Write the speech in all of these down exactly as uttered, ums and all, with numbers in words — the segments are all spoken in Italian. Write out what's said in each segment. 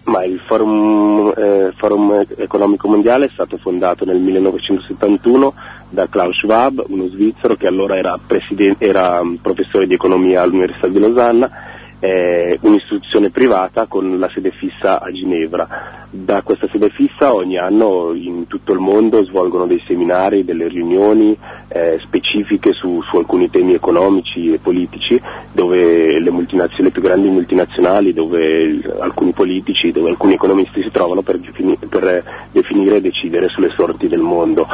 Ma il Forum, eh, Forum Economico Mondiale è stato fondato nel millenovecentosettantuno da Klaus Schwab, uno svizzero che allora era, presiden- era professore di economia all'Università di Losanna, eh, un'istituzione privata con la sede fissa a Ginevra. Da questa sede fissa ogni anno in tutto il mondo svolgono dei seminari, delle riunioni eh, specifiche su, su alcuni temi economici e politici, dove le, multinazionali, le più grandi multinazionali, dove alcuni politici, dove alcuni economisti si trovano per, defini, per definire e decidere sulle sorti del mondo.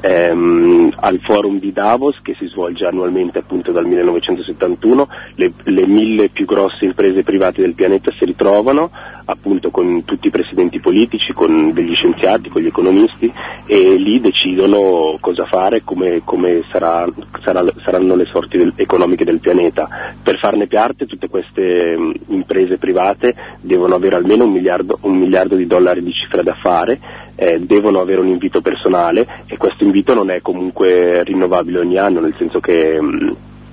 Ehm, al forum di Davos, che si svolge annualmente appunto dal millenovecentosettantuno, le, le mille più grosse imprese private del pianeta si ritrovano appunto con tutti i presidenti politici, con degli scienziati, con gli economisti, e lì decidono cosa fare, come, come sarà, sarà, saranno le sorti del, economiche del pianeta. Per farne parte tutte queste um, imprese private devono avere almeno un miliardo, un miliardo di dollari di cifra d'affare, eh, devono avere un invito personale, e questo invito non è comunque rinnovabile ogni anno, nel senso che um,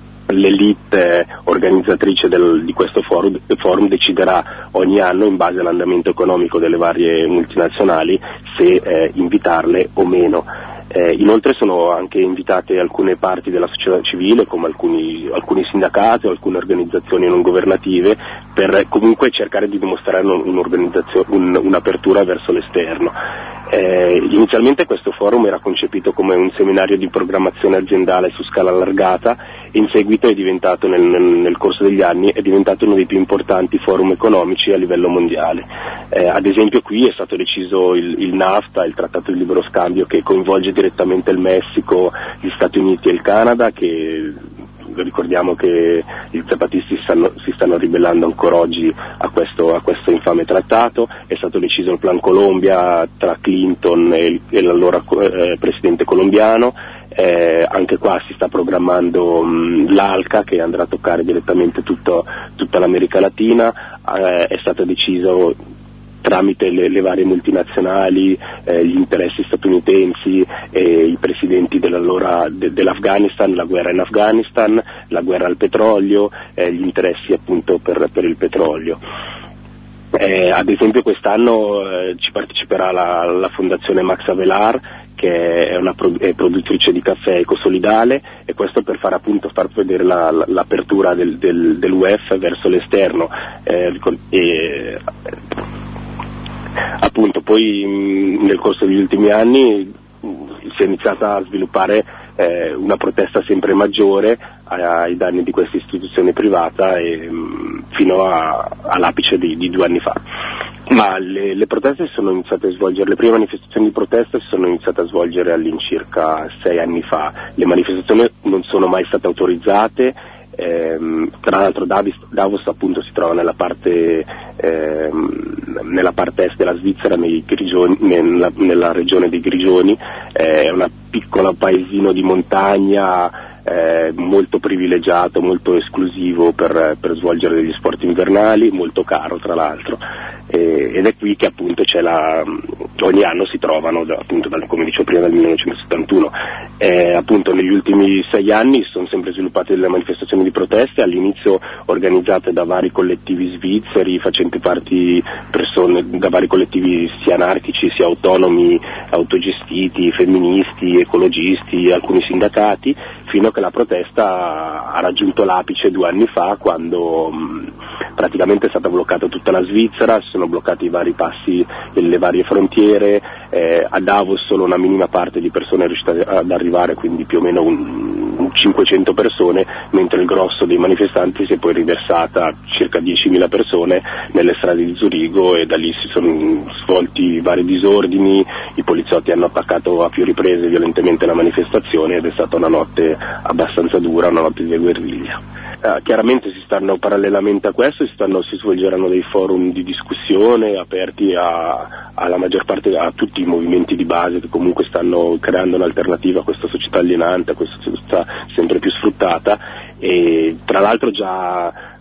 l'elite organizzatrice del, di questo forum, forum deciderà ogni anno, in base all'andamento economico delle varie multinazionali, se eh, invitarle o meno. Eh, inoltre sono anche invitate alcune parti della società civile, come alcuni, alcuni sindacati o alcune organizzazioni non governative, per comunque cercare di dimostrare un'organizzazione, un, un'apertura verso l'esterno. Eh, inizialmente questo forum era concepito come un seminario di programmazione aziendale su scala allargata, e in seguito è diventato nel, nel, nel corso degli anni è diventato uno dei più importanti forum economici a livello mondiale. Eh, ad esempio qui è stato deciso il, il NAFTA, il trattato di libero scambio, che coinvolge direttamente il Messico, gli Stati Uniti e il Canada, che ricordiamo che i zapatisti stanno, si stanno ribellando ancora oggi a questo, a questo infame trattato. È stato deciso il Plan Colombia tra Clinton e, il, e l'allora eh, presidente colombiano. Eh, anche qua si sta programmando mh, l'ALCA, che andrà a toccare direttamente tutto, tutta l'America Latina. Eh, è stato deciso tramite le, le varie multinazionali, eh, gli interessi statunitensi e i presidenti dell'allora de, dell'Afghanistan, la guerra in Afghanistan, la guerra al petrolio, eh, gli interessi appunto per, per il petrolio. Eh, ad esempio quest'anno eh, ci parteciperà la, la fondazione Max Avelar, che è una pro- è produttrice di caffè ecosolidale, e questo per far appunto far vedere la, la, l'apertura del, del, dell'U E F verso l'esterno. Eh, e, appunto poi mh, nel corso degli ultimi anni mh, si è iniziata a sviluppare eh, una protesta sempre maggiore ai, ai danni di questa istituzione privata, e, mh, fino a, all'apice di, di due anni fa. Ma le, le proteste si sono iniziate a svolgere, le prime manifestazioni di protesta si sono iniziate a svolgere all'incirca sei anni fa. Le manifestazioni non sono mai state autorizzate. Ehm, tra l'altro Davos, Davos appunto si trova nella parte, ehm, nella parte est della Svizzera, nei Grigioni, nella, nella regione dei Grigioni. Eh, è un piccolo paesino di montagna, eh, molto privilegiato, molto esclusivo per, per svolgere degli sport invernali, molto caro tra l'altro. Eh, ed è qui che appunto c'è la, ogni anno si trovano da, appunto dal, come dicevo prima, dal millenovecentosettantuno. Eh, appunto negli ultimi sei anni si sono sempre sviluppate delle manifestazioni di proteste, all'inizio organizzate da vari collettivi svizzeri, facenti parte persone da vari collettivi sia anarchici sia autonomi, autogestiti, femministi, ecologisti, alcuni sindacati, fino a che la protesta ha raggiunto l'apice due anni fa, quando mh, praticamente è stata bloccata tutta la Svizzera, si sono bloccati i vari passi e le varie frontiere. Eh, a Davos solo una minima parte di persone è riuscita ad arrivare, quindi più o meno un, un cinquecento persone, mentre il grosso dei manifestanti si è poi riversata, circa diecimila persone, nelle strade di Zurigo, e da lì si sono svolti vari disordini, i poliziotti hanno attaccato a più riprese violentemente la manifestazione, ed è stata una notte abbastanza dura, una notte di guerriglia. Uh, chiaramente si stanno, parallelamente a questo, si, stanno, si svolgeranno dei forum di discussione aperti a, alla maggior parte, a tutti i movimenti di base che comunque stanno creando un'alternativa a questa società alienante, a questa società sempre più sfruttata. E tra l'altro già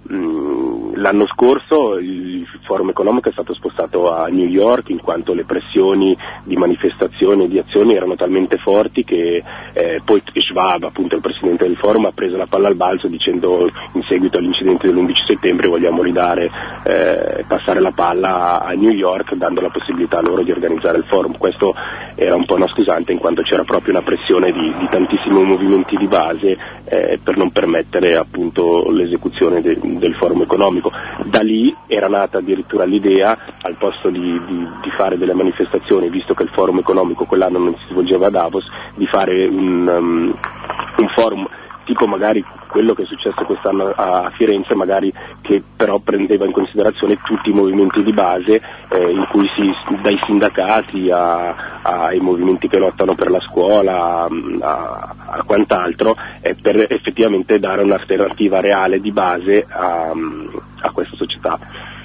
mh, l'anno scorso il forum economico è stato spostato a New York in quanto le pressioni di manifestazioni e di azioni erano talmente forti che eh, poi Schwab, appunto il presidente del forum, ha preso la palla al balzo dicendo in seguito all'incidente dell'undici settembre vogliamo ridare, eh, passare la palla a New York dando la possibilità loro di organizzare il forum. Questo era un po' una scusante in quanto c'era proprio una pressione di, di tantissimi movimenti di base eh, per non permettere appunto l'esecuzione de, del forum economico. Da lì era nata addirittura l'idea, al posto di, di, di fare delle manifestazioni, visto che il forum economico quell'anno non si svolgeva a Davos, di fare un, um, un forum tipo magari quello che è successo quest'anno a Firenze, magari che però prendeva in considerazione tutti i movimenti di base, eh, in cui si, dai sindacati a, ai movimenti che lottano per la scuola a, a quant'altro, eh, per effettivamente dare un'alternativa reale di base a, a questa società.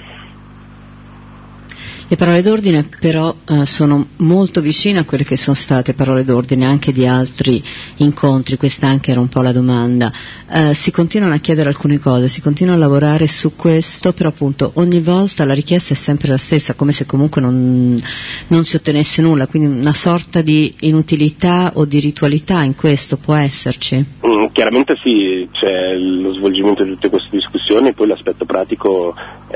Le parole d'ordine però eh, sono molto vicine a quelle che sono state parole d'ordine anche di altri incontri, questa anche era un po' la domanda. Eh, si continuano a chiedere alcune cose, si continua a lavorare su questo, però appunto ogni volta la richiesta è sempre la stessa, come se comunque non, non si ottenesse nulla, quindi una sorta di inutilità o di ritualità in questo può esserci? Mm, chiaramente sì, c'è lo svolgimento di tutte queste discussioni, poi l'aspetto pratico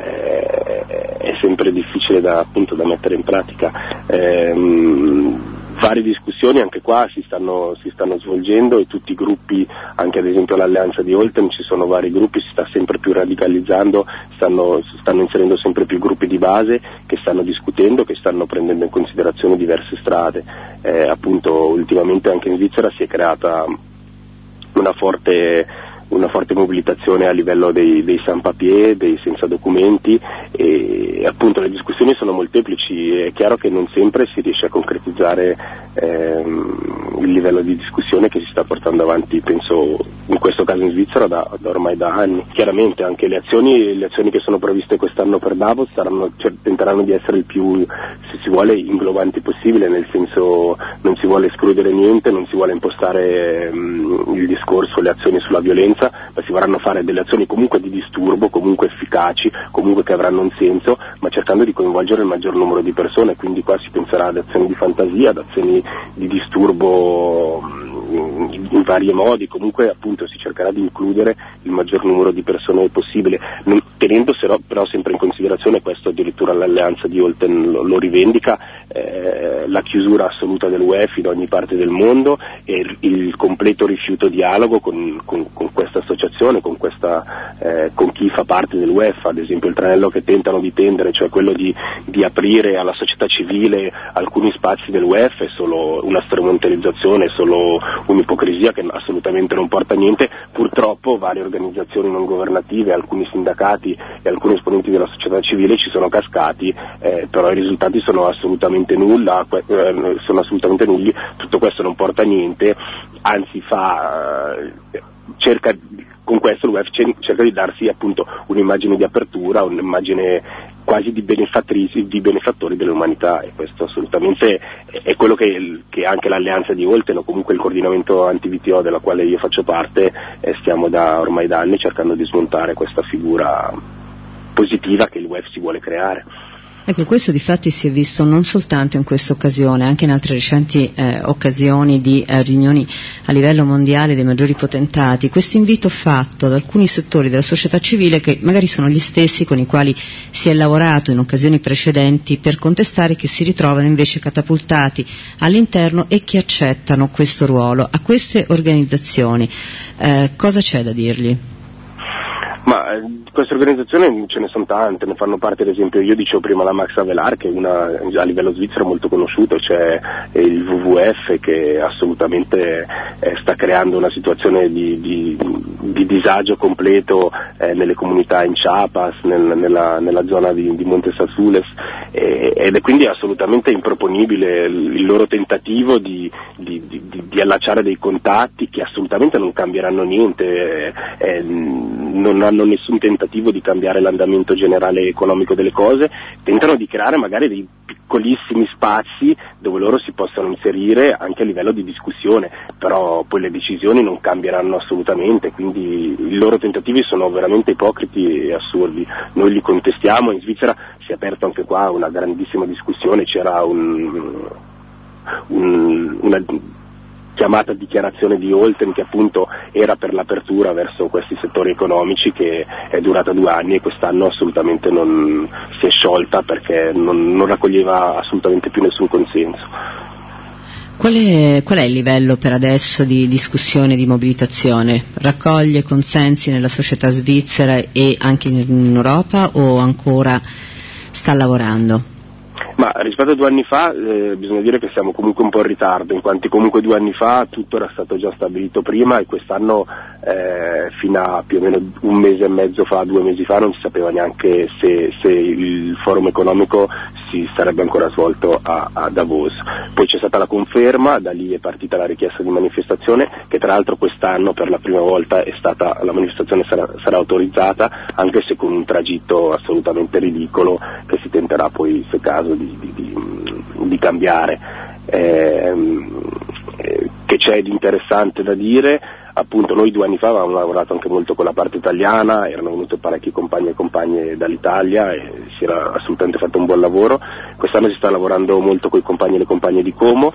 eh, è sempre difficile da appunto da mettere in pratica. Ehm, varie discussioni anche qua si stanno, si stanno svolgendo e tutti i gruppi, anche ad esempio l'alleanza di Olten, ci sono vari gruppi, si sta sempre più radicalizzando, stanno, si stanno inserendo sempre più gruppi di base che stanno discutendo, che stanno prendendo in considerazione diverse strade. Eh, appunto ultimamente anche in Svizzera si è creata una forte una forte mobilitazione a livello dei, dei sans-papier, dei senza documenti, e appunto le discussioni sono molteplici. È chiaro che non sempre si riesce a concretizzare ehm, il livello di discussione che si sta portando avanti, penso in questo caso in Svizzera da, da ormai da anni. Chiaramente anche le azioni, le azioni che sono previste quest'anno per Davos saranno, cioè, tenteranno di essere il più, se si vuole, inglobante possibile, nel senso non si vuole escludere niente, non si vuole impostare ehm, il discorso, le azioni sulla violenza, ma si vorranno fare delle azioni comunque di disturbo, comunque efficaci, comunque che avranno un senso, ma cercando di coinvolgere il maggior numero di persone, quindi qua si penserà ad azioni di fantasia, ad azioni di disturbo in, in vari modi, comunque appunto si cercherà di includere il maggior numero di persone possibile, non, tenendo però, però sempre in considerazione, questo addirittura l'alleanza di Olten lo, lo rivendica, eh, la chiusura assoluta dell'U E F in ogni parte del mondo e il, il completo rifiuto dialogo con, con, con questa associazione, con, questa, eh, con chi fa parte dell'U E F, ad esempio il tranello che tentano di tendere, cioè quello di, di aprire alla società civile alcuni spazi dell'U E F, è solo una strumentalizzazione, è solo un'ipocrisia che assolutamente non porta a niente. Purtroppo varie organizzazioni non governative, alcuni sindacati e alcuni esponenti della società civile ci sono cascati, eh, però i risultati sono assolutamente nulla, eh, sono assolutamente nulli. Tutto questo non porta a niente, anzi fa eh, cerca con questo l'U E F cerca di darsi appunto un'immagine di apertura, un'immagine quasi di benefattrici, di benefattori dell'umanità, e questo assolutamente è quello che, che anche l'alleanza di Olten, o comunque il coordinamento anti-V T O della quale io faccio parte, eh, stiamo da ormai da anni cercando di smontare questa figura positiva che l'U E F si vuole creare. Ecco, questo difatti si è visto non soltanto in questa occasione, anche in altre recenti eh, occasioni di eh, riunioni a livello mondiale dei maggiori potentati, questo invito fatto da alcuni settori della società civile che magari sono gli stessi con i quali si è lavorato in occasioni precedenti per contestare, che si ritrovano invece catapultati all'interno e che accettano questo ruolo. A queste organizzazioni eh, cosa c'è da dirgli? Ma eh, queste organizzazioni ce ne sono tante, ne fanno parte ad esempio, io dicevo prima la Max Avelar, che è una a livello svizzero molto conosciuta, c'è il W W F che assolutamente eh, sta creando una situazione di, di, di disagio completo eh, nelle comunità in Chiapas, nel, nella, nella zona di, di Montes Azules, e, ed è quindi assolutamente improponibile il loro tentativo di, di, di, di allacciare dei contatti che assolutamente non cambieranno niente, eh, eh, non hanno nessun tentativo di cambiare l'andamento generale economico delle cose, tentano di creare magari dei piccolissimi spazi dove loro si possano inserire anche a livello di discussione, però poi le decisioni non cambieranno assolutamente, quindi i loro tentativi sono veramente ipocriti e assurdi. Noi li contestiamo. In Svizzera si è aperta anche qua una grandissima discussione, c'era un, un, una chiamata dichiarazione di Olten che appunto era per l'apertura verso questi settori economici, che è durata due anni e quest'anno assolutamente non si è sciolta perché non, non raccoglieva assolutamente più nessun consenso. Qual è, qual è il livello per adesso di discussione, di mobilitazione? Raccoglie consensi nella società svizzera e anche in Europa o ancora sta lavorando? Ma rispetto a due anni fa eh, bisogna dire che siamo comunque un po' in ritardo, in quanto comunque due anni fa tutto era stato già stabilito prima e quest'anno eh, fino a più o meno un mese e mezzo fa, due mesi fa non si sapeva neanche se, se il forum economico si sarebbe ancora svolto a, a Davos. Poi c'è stata la conferma, da lì è partita la richiesta di manifestazione, che tra l'altro quest'anno per la prima volta è stata, la manifestazione sarà, sarà autorizzata, anche se con un tragitto assolutamente ridicolo che si tenterà poi, se caso, di, di, di, di cambiare. Eh, che c'è di interessante da dire? Appunto noi due anni fa avevamo lavorato anche molto con la parte italiana, erano venuti parecchi compagni e compagne dall'Italia e si era assolutamente fatto un buon lavoro. Quest'anno si sta lavorando molto con i compagni e le compagne di Como.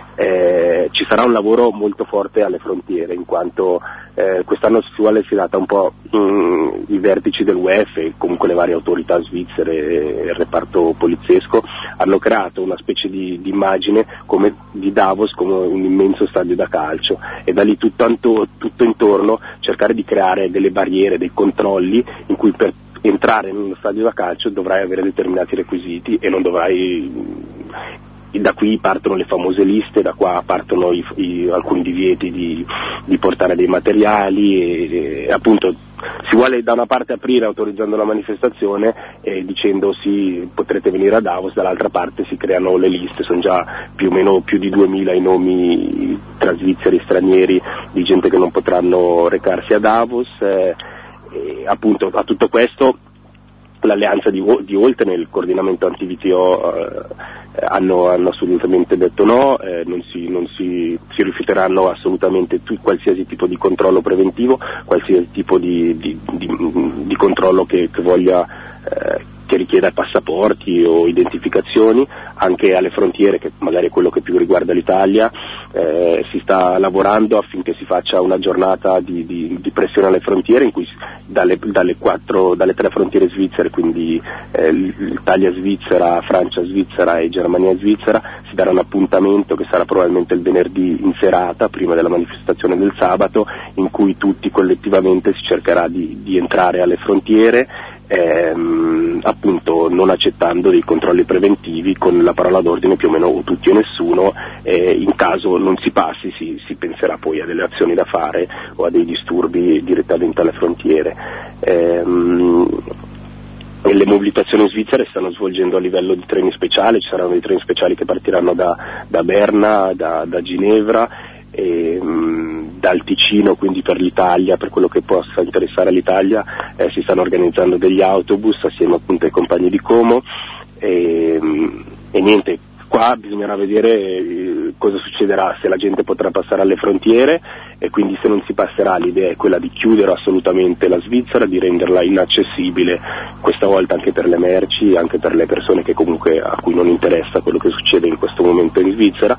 Eh, ci sarà un lavoro molto forte alle frontiere, in quanto eh, quest'anno si vuole si è data un po' mh, i vertici del U E F e comunque le varie autorità svizzere e il reparto poliziesco hanno creato una specie di, di immagine come di Davos come un immenso stadio da calcio, e da lì tutto, tutto intorno cercare di creare delle barriere, dei controlli in cui per entrare in uno stadio da calcio dovrai avere determinati requisiti e non dovrai. Da qui partono le famose liste, da qua partono i, i, alcuni divieti di, di portare dei materiali e, e appunto si vuole da una parte aprire autorizzando la manifestazione e dicendo sì, potrete venire a Davos, dall'altra parte si creano le liste, sono già più o meno più di duemila i nomi tra svizzeri e stranieri di gente che non potranno recarsi a Davos, eh, e appunto a tutto questo l'alleanza di, di Olten e il coordinamento anti-V T O eh, hanno, hanno assolutamente detto no, eh, non, si, non si, si rifiuteranno assolutamente tu, qualsiasi tipo di controllo preventivo, qualsiasi tipo di, di, di, di controllo che, che voglia eh, che richieda passaporti o identificazioni, anche alle frontiere, che magari è quello che più riguarda l'Italia. Eh, si sta lavorando affinché si faccia una giornata di, di, di pressione alle frontiere in cui dalle, dalle, quattro, dalle tre frontiere svizzere, quindi eh, l'Italia svizzera, Francia svizzera e Germania svizzera, si darà un appuntamento che sarà probabilmente il venerdì in serata prima della manifestazione del sabato, in cui tutti collettivamente si cercherà di, di entrare alle frontiere, ehm, appunto non accettando dei controlli preventivi, con la parola d'ordine più o meno o tutti o nessuno, eh, in caso non si passi si, si penserà poi a delle azioni da fare o a dei disturbi direttamente alle frontiere. Ehm, e le mobilitazioni svizzere stanno svolgendo a livello di treni speciali, ci saranno dei treni speciali che partiranno da, da Berna, da, da Ginevra, e, mh, dal Ticino, quindi per l'Italia, per quello che possa interessare all'Italia, eh, si stanno organizzando degli autobus assieme appunto ai compagni di Como, e, mh, e niente, qua bisognerà vedere eh, cosa succederà, se la gente potrà passare alle frontiere, e quindi se non si passerà l'idea è quella di chiudere assolutamente la Svizzera, di renderla inaccessibile, questa volta anche per le merci, anche per le persone che comunque a cui non interessa quello che succede in questo momento in Svizzera,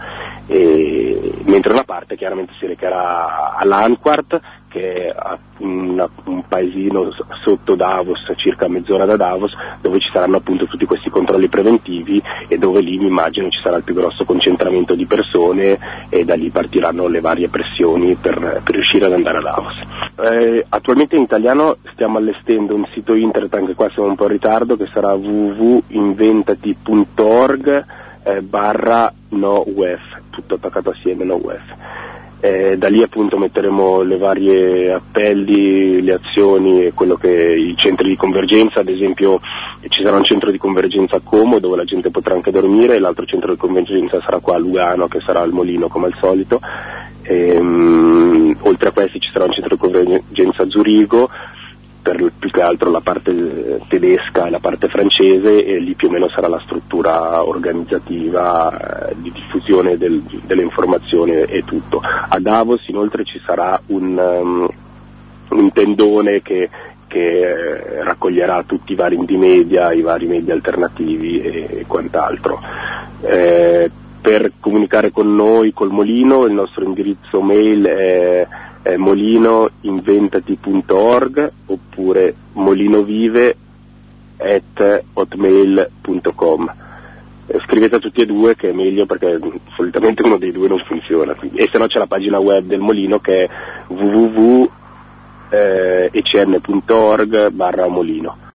e, mentre una parte chiaramente si recherà all'Anquart, che è una, un paesino sotto Davos, circa mezz'ora da Davos, dove ci saranno appunto tutti questi controlli preventivi e dove lì mi immagino ci sarà il più grosso concentramento di persone, e da lì partiranno le varie pressioni per, per riuscire ad andare a Davos. Eh, attualmente in italiano stiamo allestendo un sito internet, anche qua siamo un po' in ritardo, che sarà w w w punto inventati punto org eh, barra no U E F, tutto attaccato assieme, no U E F. Eh, da lì appunto metteremo le varie appelli, le azioni e quello che i centri di convergenza, ad esempio ci sarà un centro di convergenza a Como dove la gente potrà anche dormire, e l'altro centro di convergenza sarà qua a Lugano, che sarà al Molino come al solito. E, um, oltre a questi ci sarà un centro di convergenza a Zurigo, per più che altro la parte tedesca e la parte francese, e lì più o meno sarà la struttura organizzativa eh, di diffusione del, delle informazioni e tutto. A Davos inoltre ci sarà un, um, un tendone che, che eh, raccoglierà tutti i vari indie media, i vari media alternativi e, e quant'altro. Eh, per comunicare con noi, col Molino, il nostro indirizzo mail è Eh, molinoinventati punto org oppure molinovive at hotmail punto com. Eh, scrivete a tutti e due, che è meglio, perché solitamente uno dei due non funziona, quindi. E se no c'è la pagina web del Molino che è w w w punto e c n punto org barra molino.